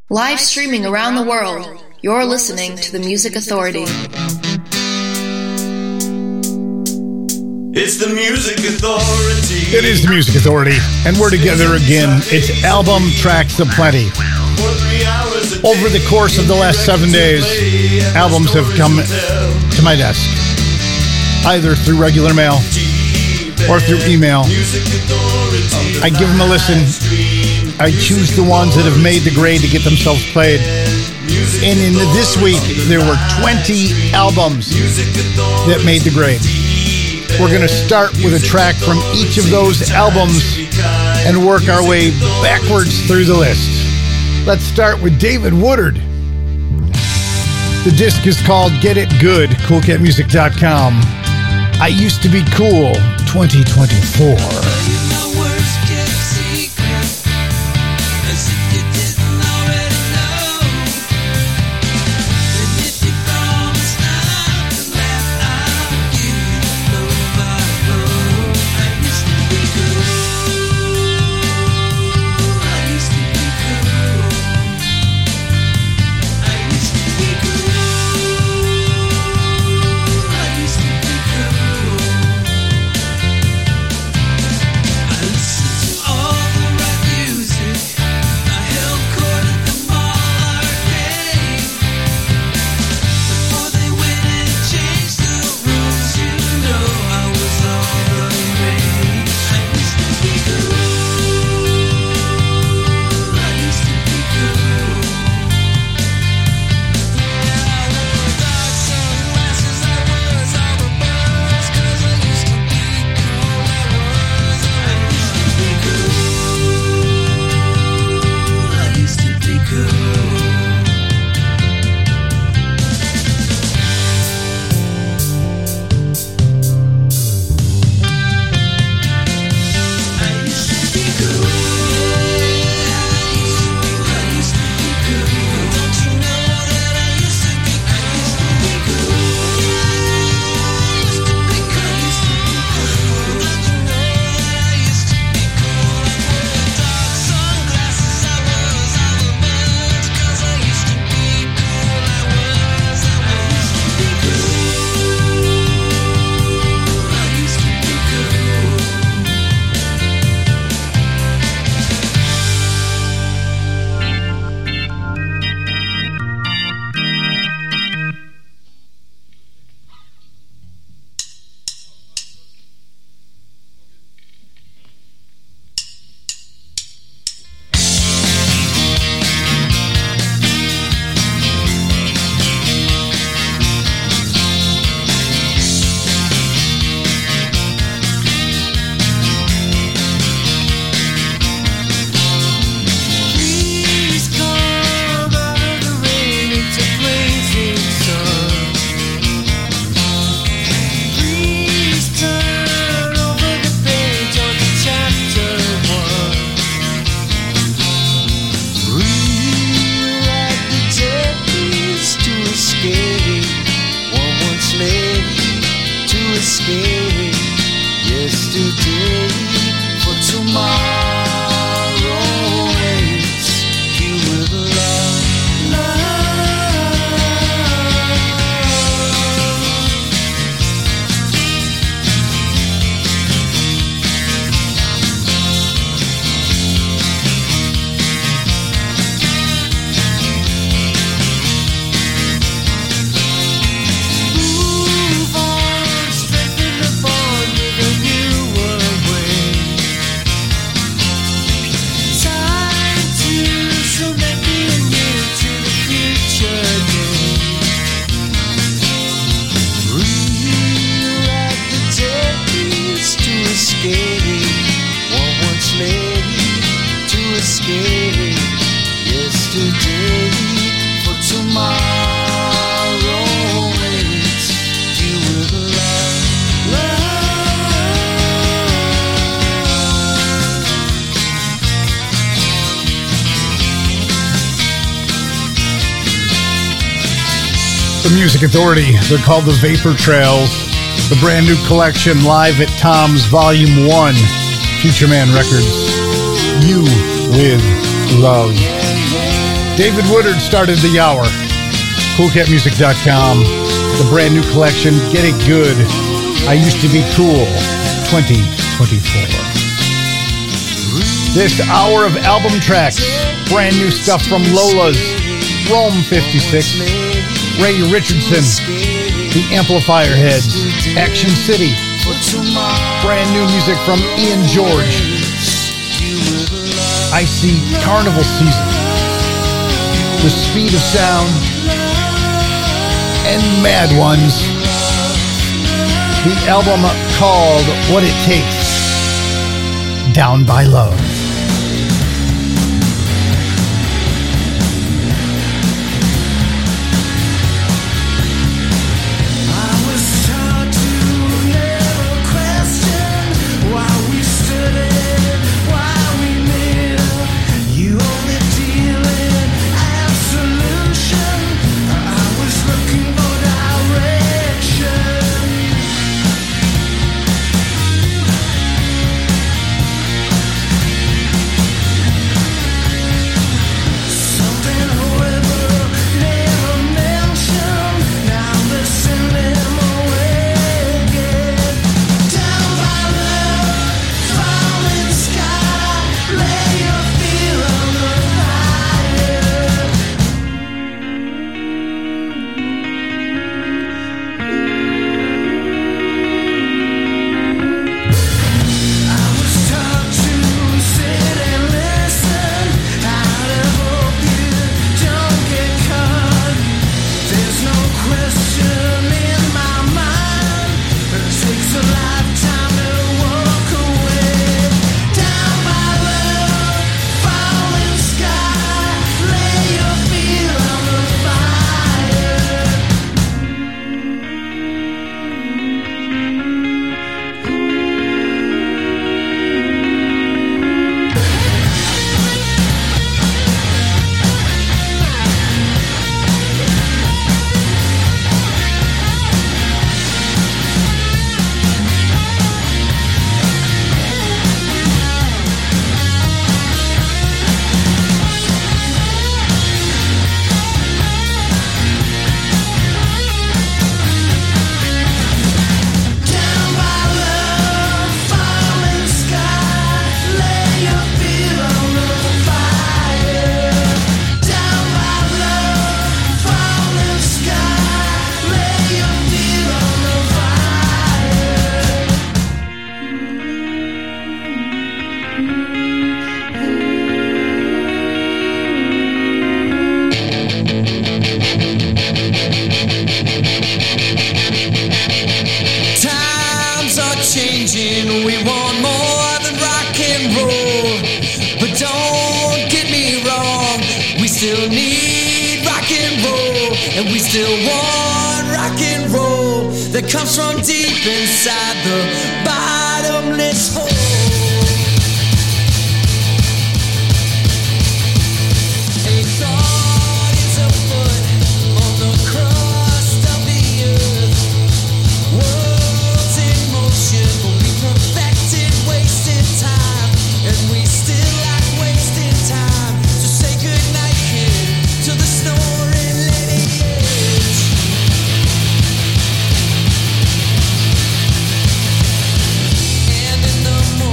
Live streaming around the world, you're listening to the Music Authority. It's the Music Authority. It is the Music Authority, and we're together again. It's album tracks aplenty. Over the course of the last 7 days, albums have come to my desk, either through regular mail or through email. I give them a listen. I choose the ones that have made the grade to get themselves played. And in this week, there were 20 albums that made the grade. We're going to start with a track from each of those albums and work our way backwards through the list. Let's start with David Woodard. The disc is called Get It Good, CoolCatMusic.com. I Used to Be Cool, 2024. The Music Authority. They're called the Vapor Trails. The brand new collection, Live at Tom's Volume 1, Future Man Records. You with Love. David Woodard started the hour. CoolCatMusic.com. The brand new collection, Get It Good. I Used to Be Cool, 2024. This hour of album tracks, brand new stuff from Lola's, Rome 56, Ray Richardson, The Amplifier Heads, Action City, brand new music from Ian George. I See Carnival Season, The Speed of Sound, and Mad Ones. The album called What It Takes, Down by Love. And in the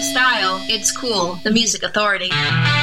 style, it's cool. The Music Authority.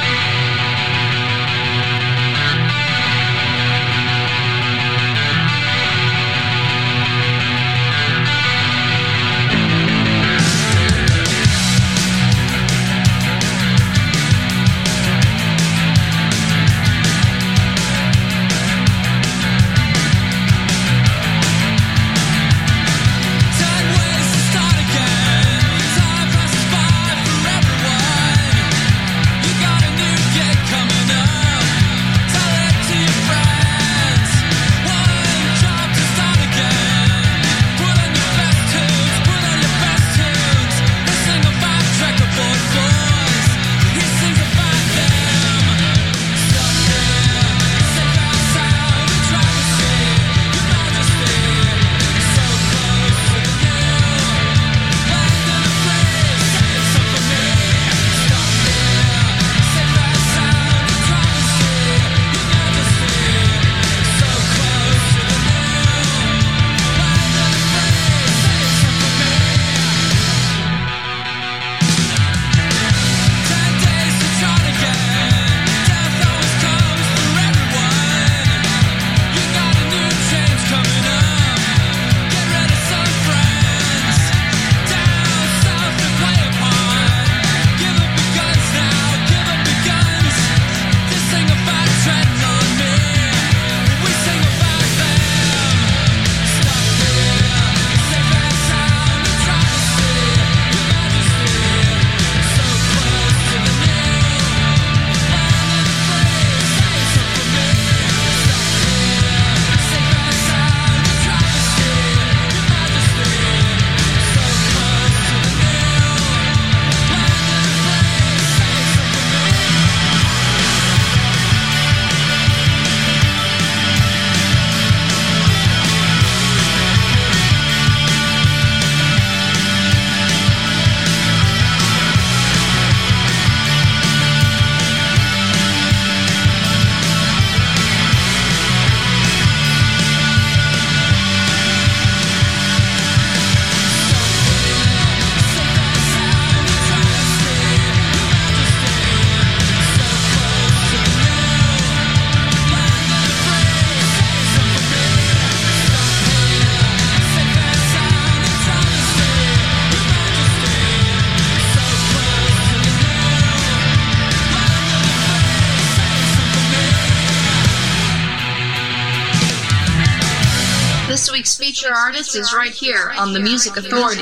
This week's feature artist is right here on The Music Authority.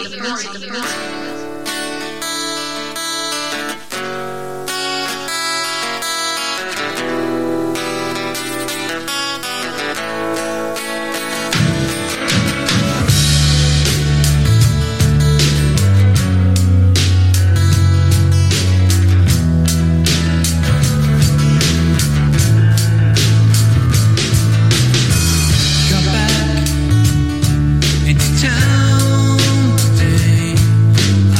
Town today.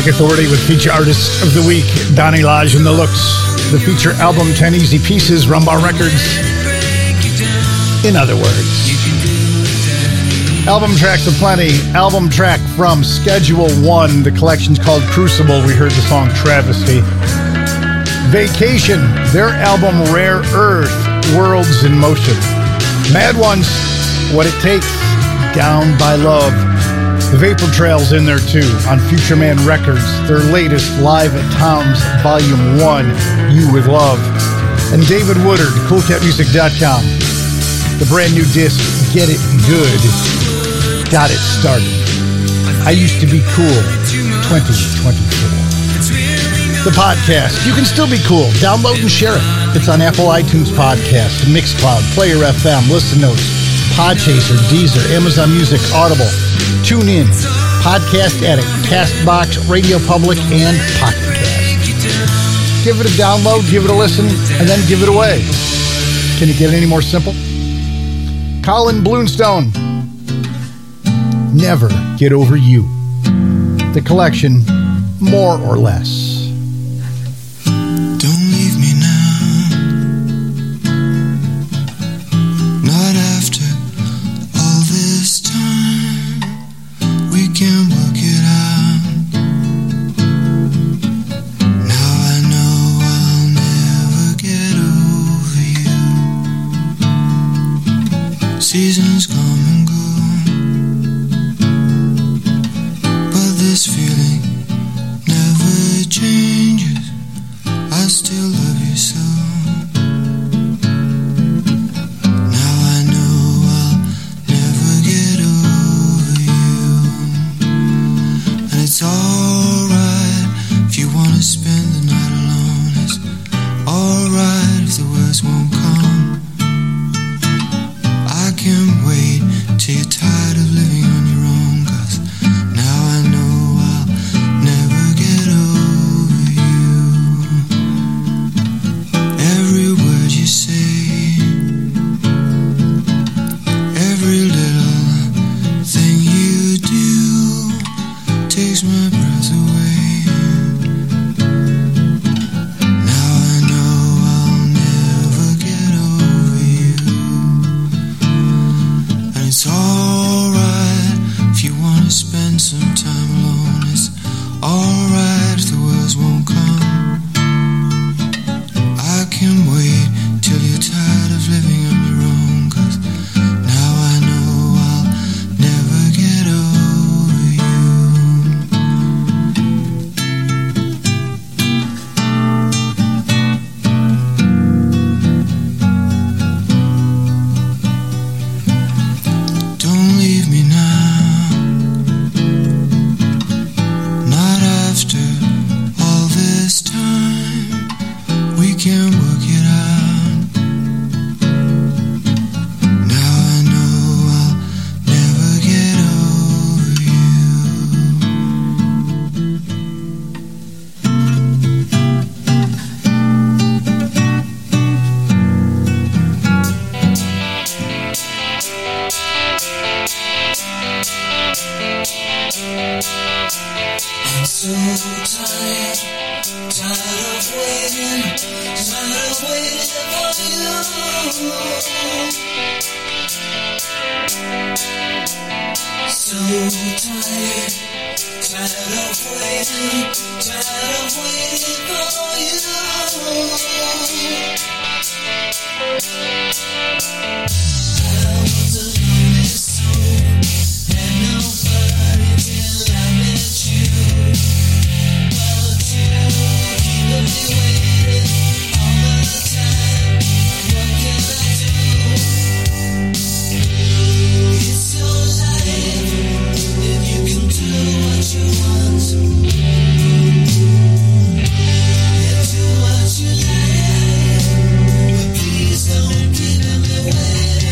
Music Authority with Feature Artist of the Week, Donny Lodge and the Looks. The feature album, 10 Easy Pieces, Rumbar Records. In other words, album tracks aplenty. Album track from Schedule 1. The collection's called Crucible. We heard the song Travesty. Vacation, their album Rare Earth, Worlds in Motion. Mad Ones, What It Takes, Down by Love. The Vapor Trail's in there too, on Future Man Records, their latest Live at Tom's Volume 1, You With Love. And David Woodard, CoolCatMusic.com. The brand new disc, Get It Good, Got It Started. I Used to Be Cool, 2024. The podcast, you can still be cool. Download and share it. It's on Apple iTunes Podcast, Mixcloud, Player FM, Listen Notes, Podchaser, Deezer, Amazon Music, Audible, TuneIn, Podcast Addict, CastBox, Radio Public, and Pocket Cast. Give it a download, give it a listen, and then give it away. Can you get any more simple? Colin Blunstone, Never Get Over You. The collection, More or Less. Seasons come and go, but this feeling never changes. I still love you so. Now I know I'll never get over you. And it's alright if you wanna spend the night alone. It's alright if the words won't come. I can't wait till you're tired of living on your own, 'cause now I know I'll never get over you. Every word you say, every little thing you do takes my breath away. Now I know I'll never get over you. It's alright if you want to spend some time alone. It's alright if the words won't come. I can't wait till you're tired of living on your own, 'cause now I know I'll never get over you. Don't leave me now, not after all this time. We can work it out. Now I know I'll never get over you. I'm so tired, tired of waiting for you. So tired, tired of waiting for you. I was a lonely soul, and nobody till I met you. But you keep me waiting all the time. What can I do? It's your life, and you can do what you want. Yeah, do what you like, but please don't keep me waiting.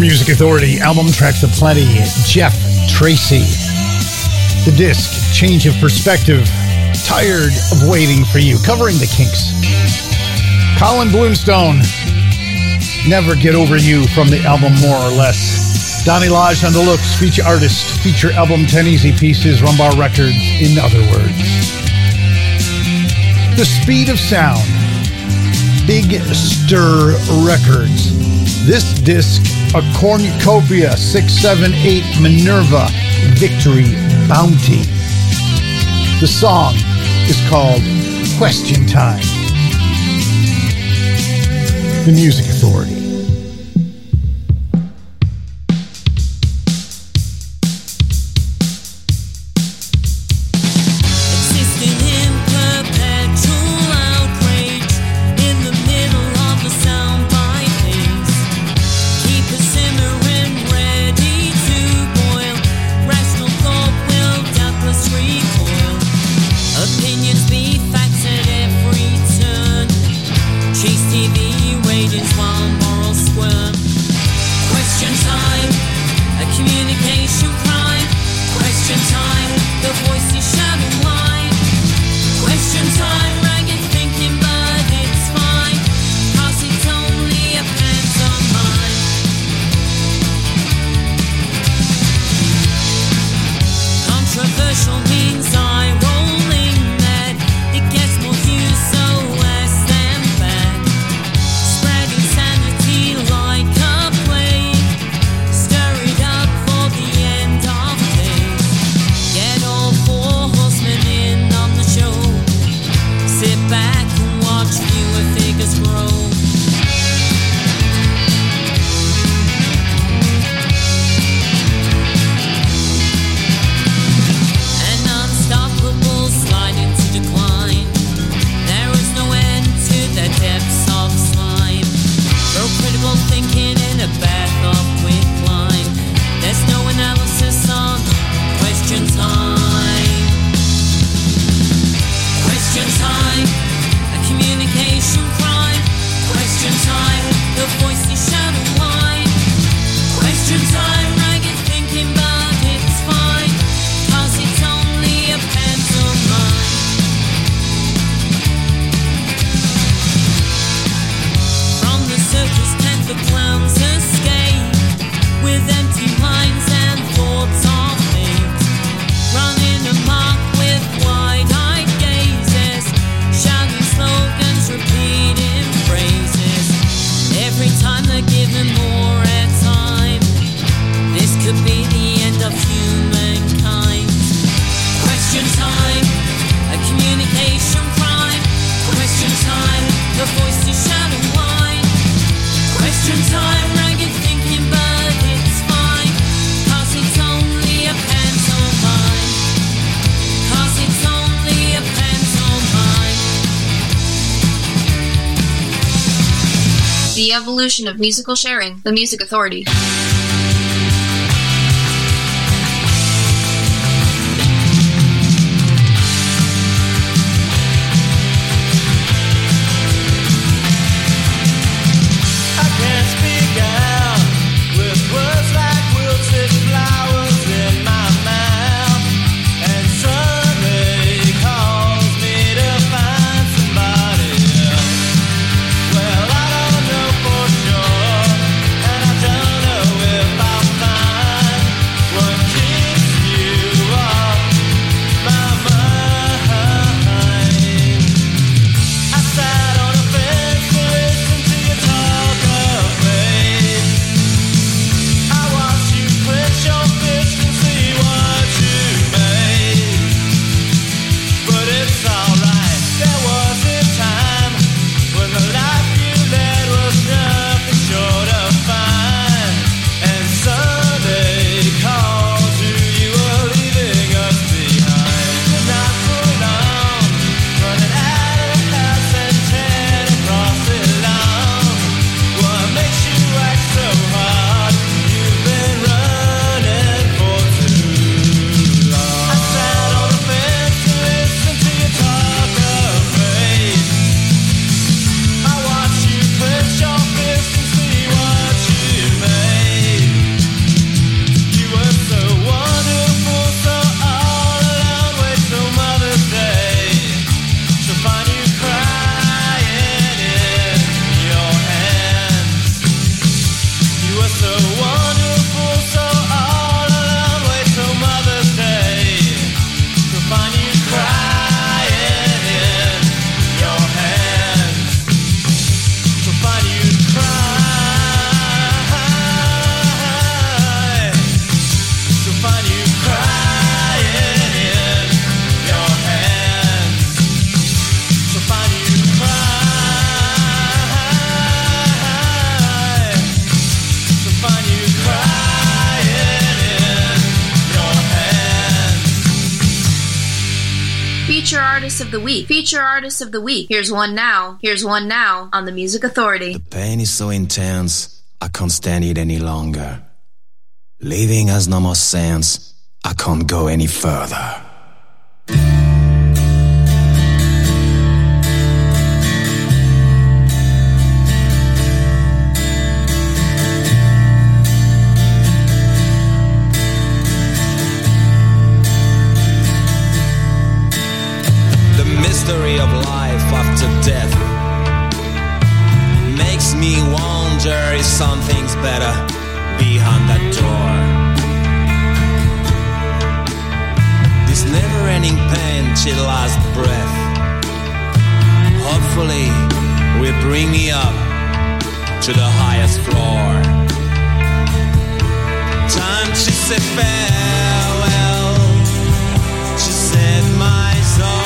Music Authority, album tracks aplenty. Jeff Tracy. The disc, Change of Perspective, Tired of Waiting for You, covering the Kinks. Colin Bloomstone, Never Get Over You, from the album More or Less. Donnie Lodge on the Looks, feature artist, feature album 10 Easy Pieces, Rumbar Records, in other words. The Speed of Sound, Big Stir Records. This disc, a Cornucopia 678 Minerva Victory Bounty. The song is called Question Time. The Music Authority. The evolution of musical sharing, the Music Authority. Well, I don't know for sure, and I don't know Feature Artist of the Week. Feature Artist of the Week. Here's one now. Here's one now on the Music Authority. The pain is so intense, I can't stand it any longer. Living has no more sense, I can't go any further. Mystery of life after death makes me wonder if something's better behind that door. This never-ending pain till last breath hopefully will bring me up to the highest floor. Time to say farewell, to set my soul.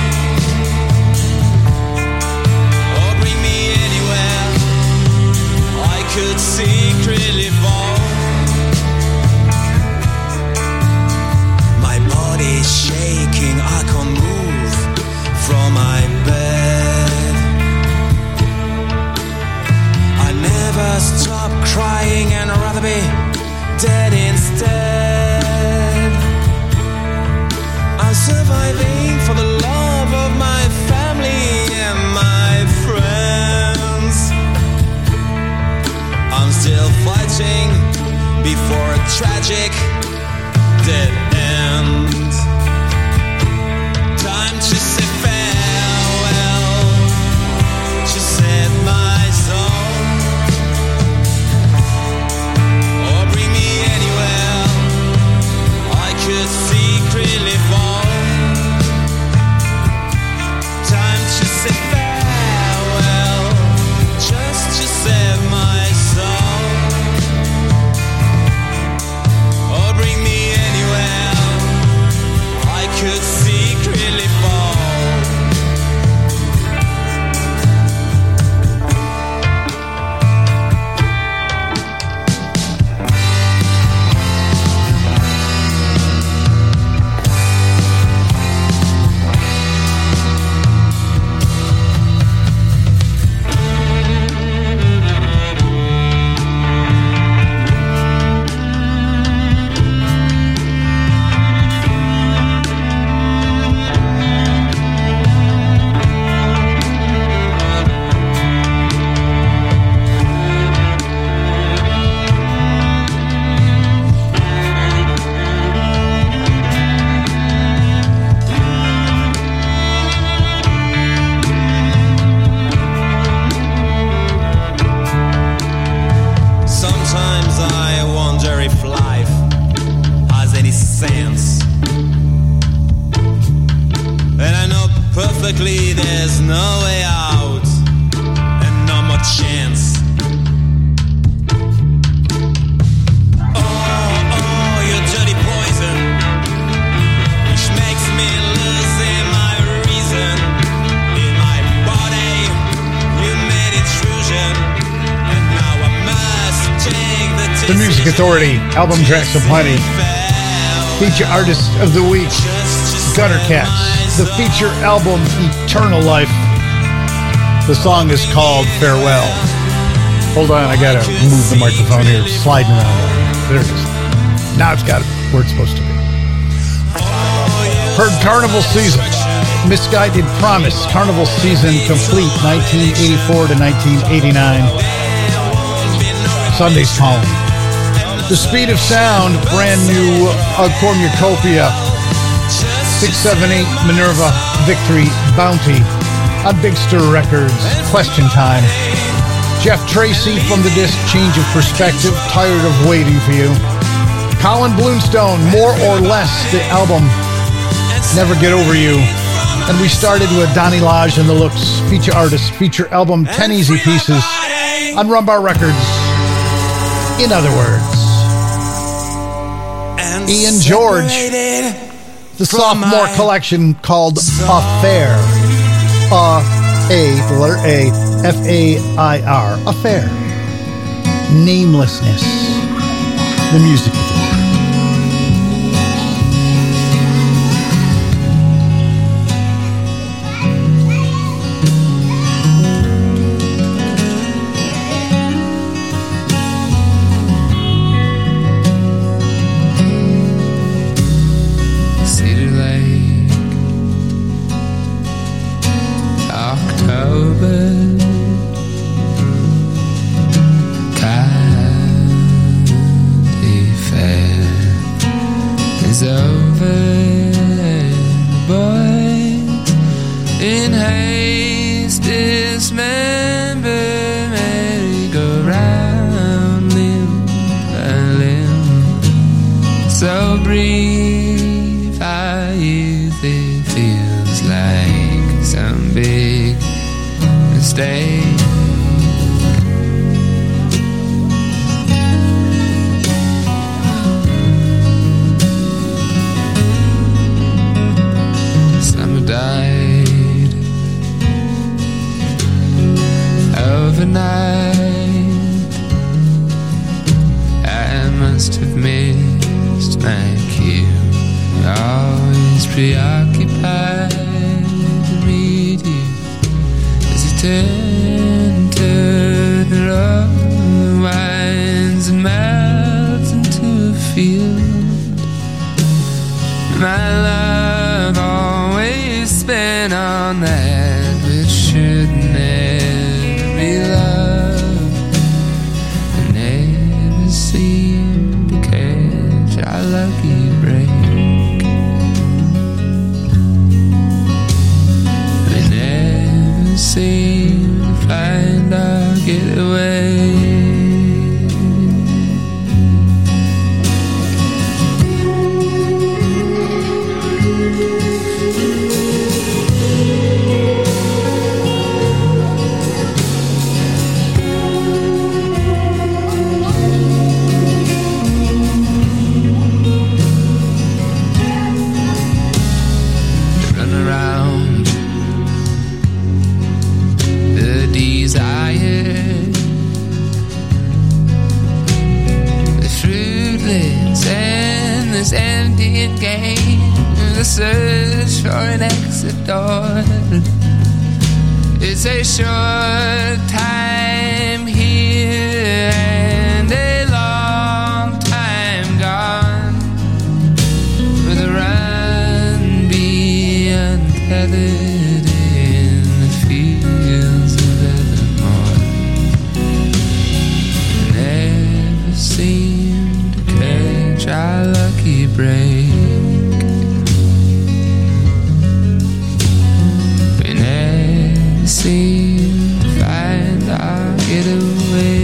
Could secretly fall. My body's shaking, I can't move from my bed. I never stop crying and I'd rather be dead instead. I'm surviving for the love of my family and my friends. I'm still fighting before a tragic dead end. Time to say farewell, to set my soul, or bring me anywhere I could secretly fall. Time to say farewell, just to save my soul, or bring me anywhere I could secretly fall. There's no way out and no more chance. Oh, your dirty poison, which makes me losing my reason. In my body, you made intrusion, and now I must take the decision. The Music Authority, album tracks aplenty. Feature Artist of the Week, Gutter Cats. The feature album, Eternal Life. The song is called Farewell. Hold on, I gotta move the microphone here. It's sliding around. There it is. Now it's got it where it's supposed to be. Heard Carnival Season. Misguided Promise. Carnival Season complete, 1984 to 1989. Sunday's Calling. The Speed of Sound, brand new Cornucopia. 678 Minerva Victory Bounty on Big Stir Records. Question Time. Jeff Tracy from the disc Change of Perspective, Tired of Waiting for You. Colin Blunstone, More or Less, the album Never Get Over You. And we started with Donny Lodge and the Looks, feature artist, feature album 10 Easy Pieces on Rumbar Records. In other words, Ian George, the sophomore collection called Affair. The letter A, F-A-I-R. Affair. Namelessness. The Music Authority. over the boys in haste dismember merry-go-round limb by limb. So brief our youth, it feels like some big mistake. Died overnight. I must have missed my cue. Always preoccupied to meet you as you turn to the road, winds and melts into a field. My love always spent on that which should never be love. I never seemed to catch our lucky break. We never seemed to find our getaway. Empty and gain the search for an exit door. It's a short time here and a long time gone, with a run be untethered in the fields of Evermore. Never seemed to catch our lucky break. We never seem to find our getaway.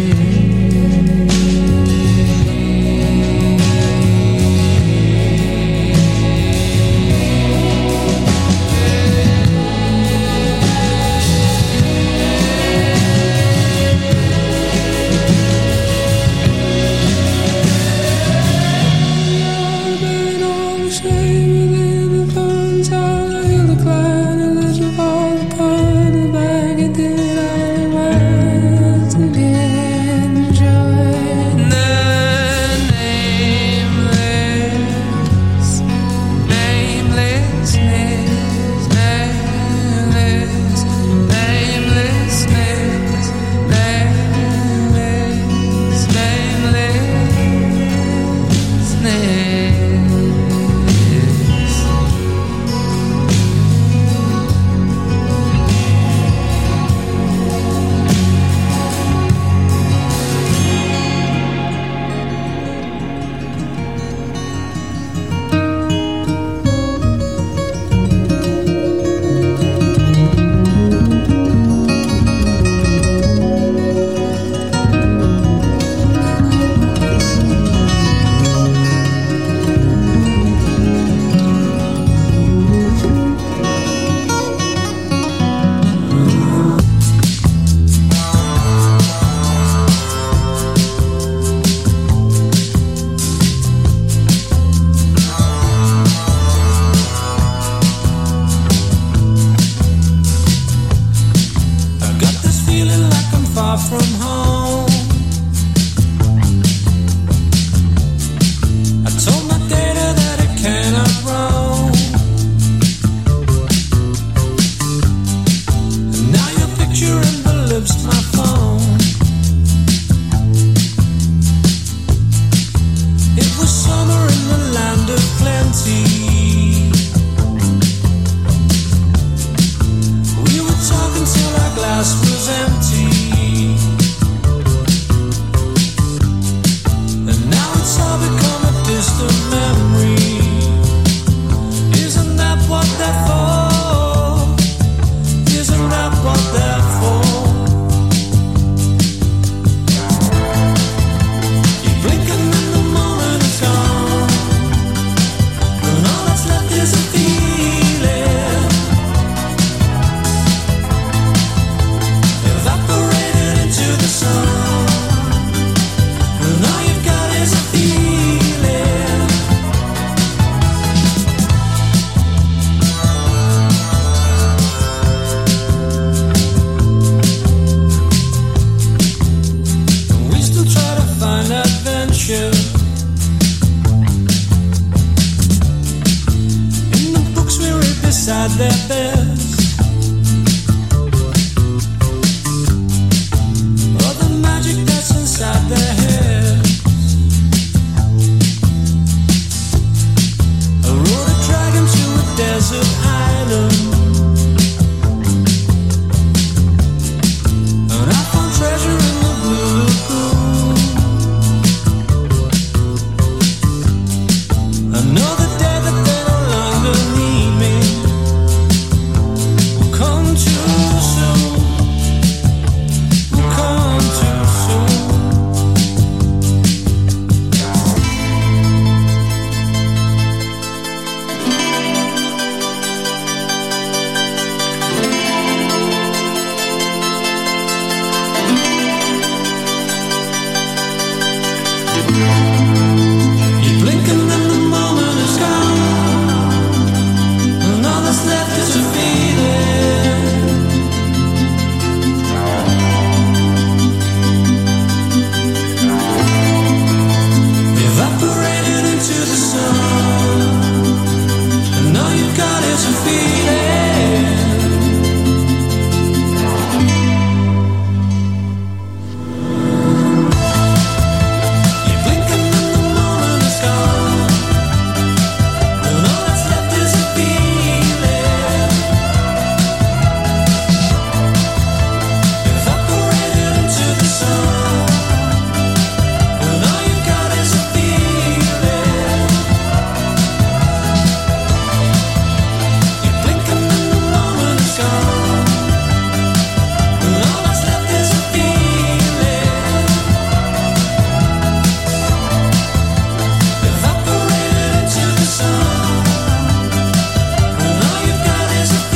inside their beds, or the magic that's inside their heads. I rode a dragon to a desert island, and I found treasure in the blue lagoon. I know the day that they no longer need me will come too soon, will come too soon. You blink and then the moment is gone, and all that's left is a feeling. Evaporated into the sun, and all you've got is a feeling. You blink and then the moment is gone, and all that's left is a feeling. Evaporated into the sun, and all you've got is a feeling. You blink and then the moment is gone, and all that's left is a feeling. Evaporated into the sun, and all you've got is a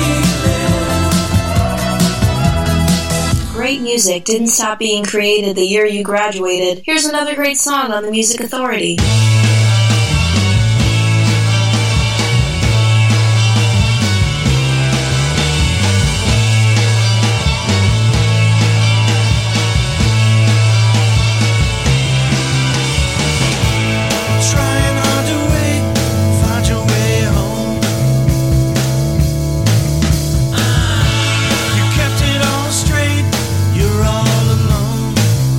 feeling. Great music didn't stop being created the year you graduated. Here's another great song on the Music Authority. Trying hard to wait, find your way home. You kept it all straight, you're all alone.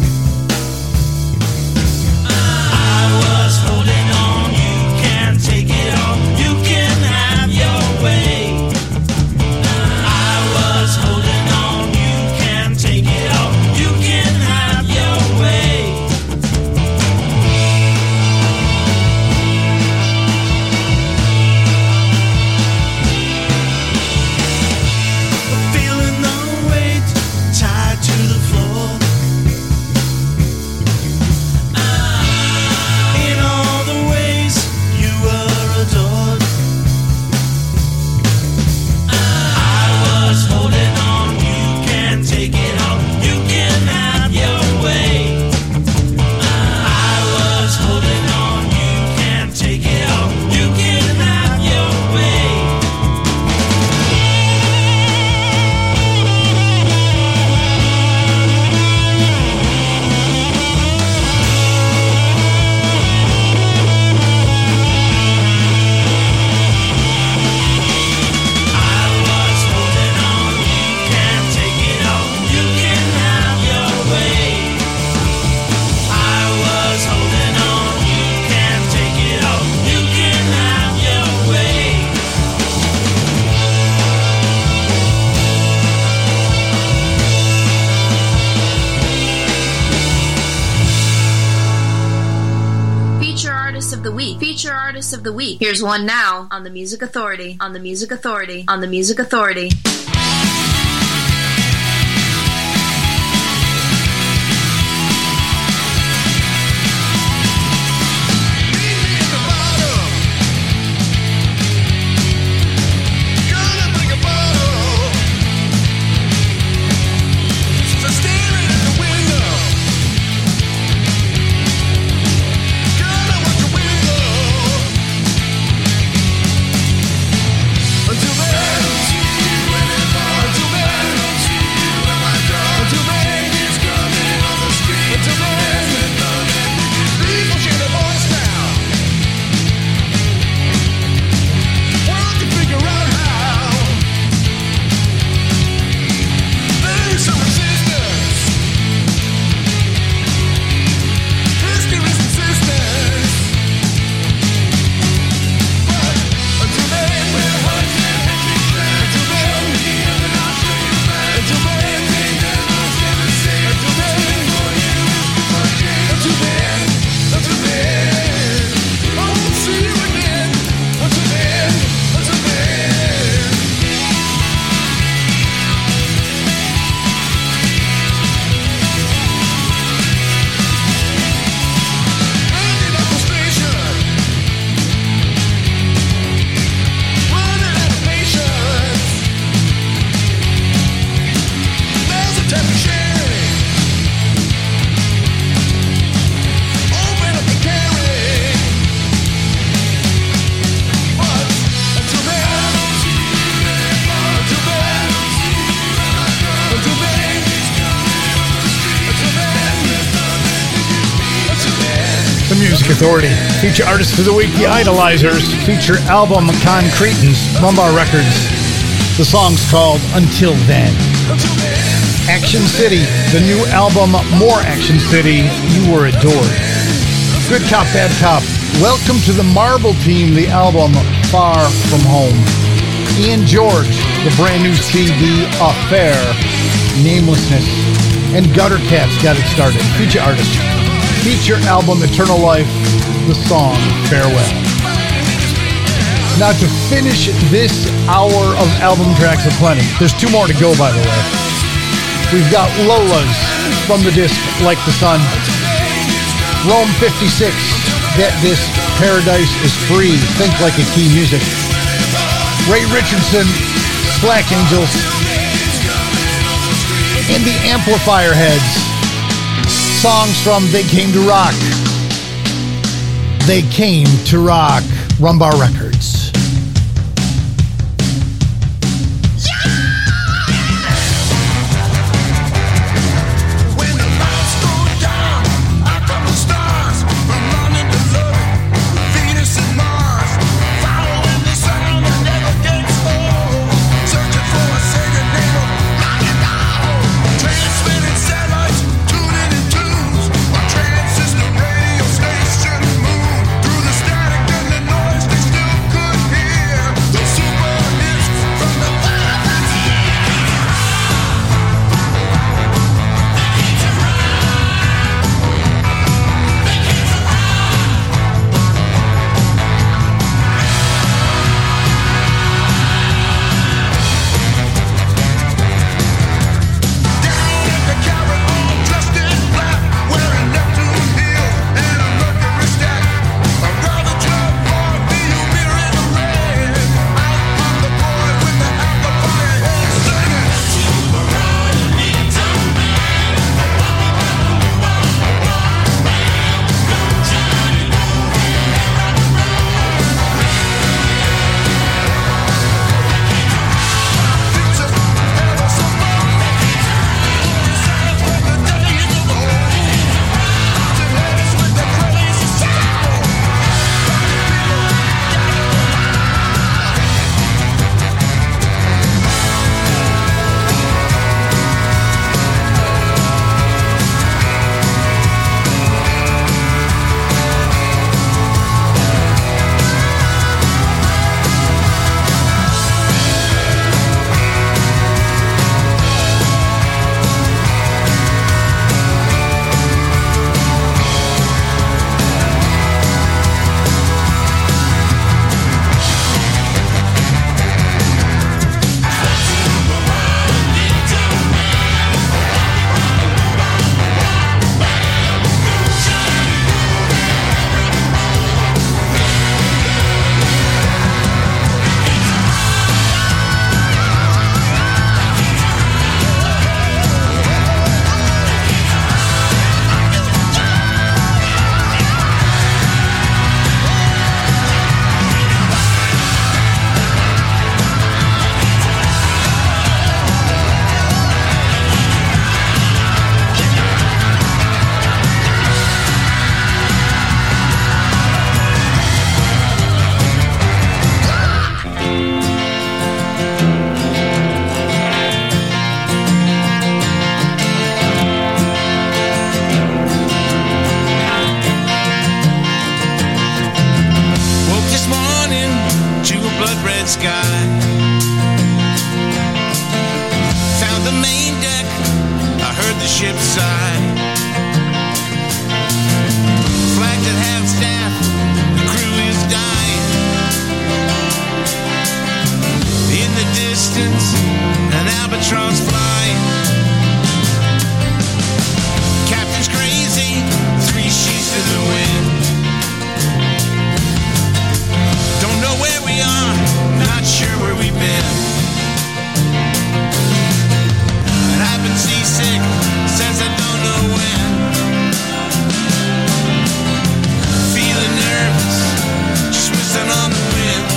I was holding on, you can't take it all, you can have your way. I was holding on, you can't take it all, you can have your way. Feeling the weight tied to the floor. In all the ways you were adored, I was holding on, you can't take it all, you can have your way. I was holding on, you can't take it all, you can have your way. I was holding on, you can't take it all, you can have your way. I was holding on, you can't take it all, you can have your way. Feature Artist of the Week. Feature Artist of the Week. Here's one now on the Music Authority. On the Music Authority. On the Music Authority. Until then, Authority. Feature artists of the week, The Idolizers. Feature album, Concretans, Rumbar Records. The song's called Until Then. Action City, the new album, More Action City, You Were Adored. Good Cop, Bad Cop. Welcome to the Marble Team, the album, Far From Home. Ian George, the brand new CD, Affair, Namelessness. And Gutter Cats got it started. Feature artist. Feature album, Eternal Life, the song, Farewell. Now to finish this hour of album tracks aplenty, there's two more to go, by the way. We've got Lola's from the disc, Like the Sun. Rome 56, Get This, Paradise is Free, Think Like a Key Music. Ray Richardson, Slack Angels. And the Amplifier Heads. Songs from They Came to Rock. They Came to Rock. Rumbar Records. Through the static and the noise, they still could ship's side. Flags at half staff, the crew is dying. In the distance, an albatross flying. Captain's crazy, 3 sheets to the wind. Don't know where we are, not sure where we've been. And I've been seasick since I don't know when. Feeling nervous, just whistling on the wind.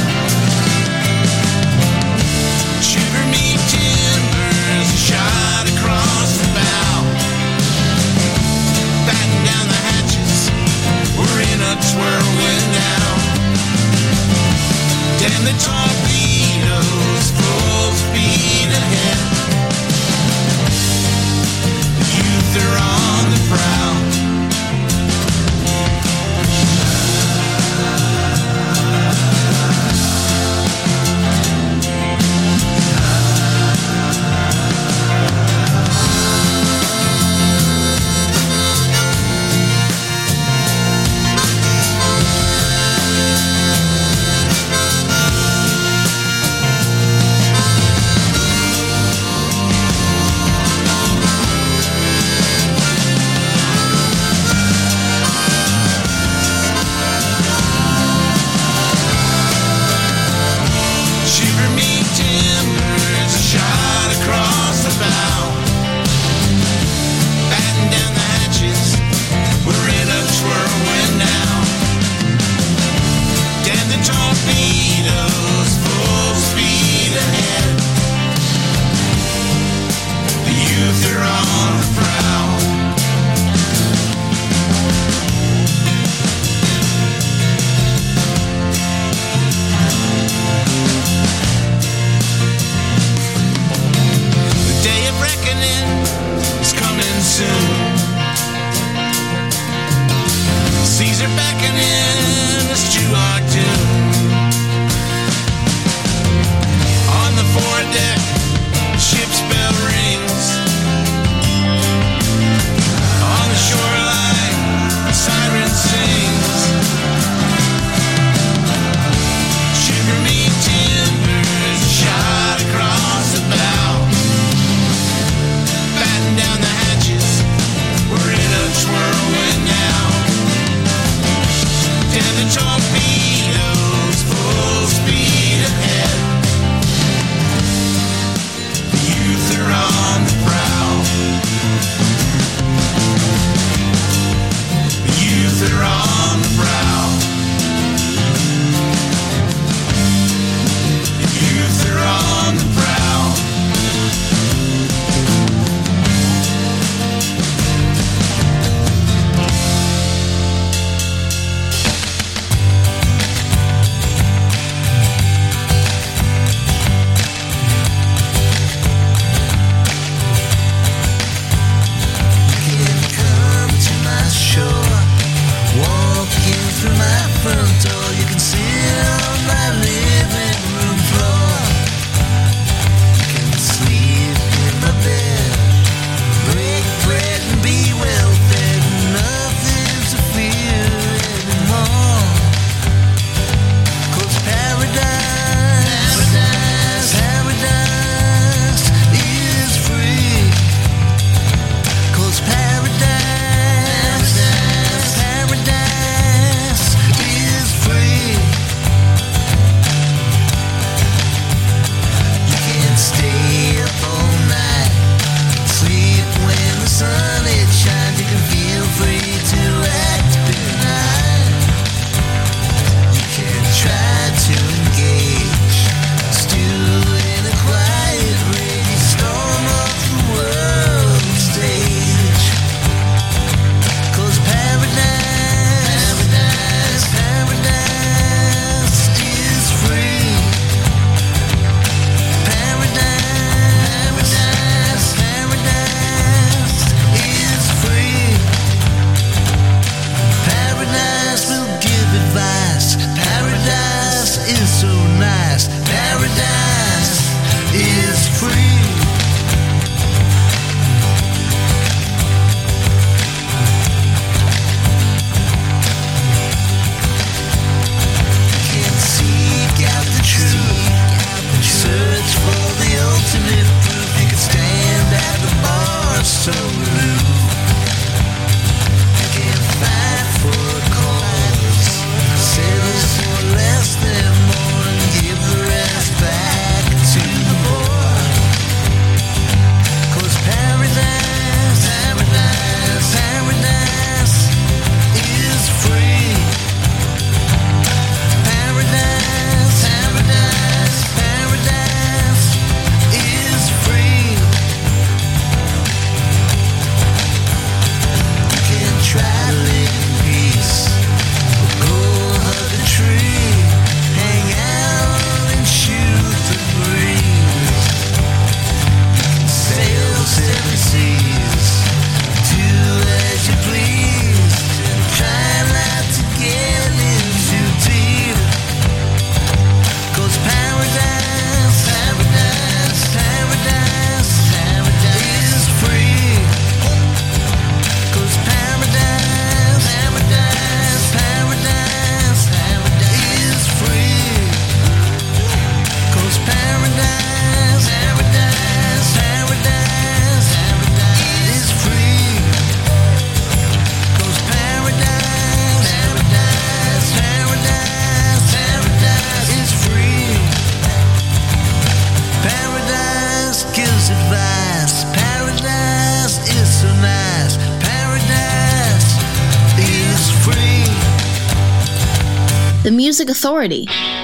Shiver me timbers, a shot across the bow. Batten down the hatches, we're in the torpedoes full speed ahead. Youth are on the prowl. Music Authority.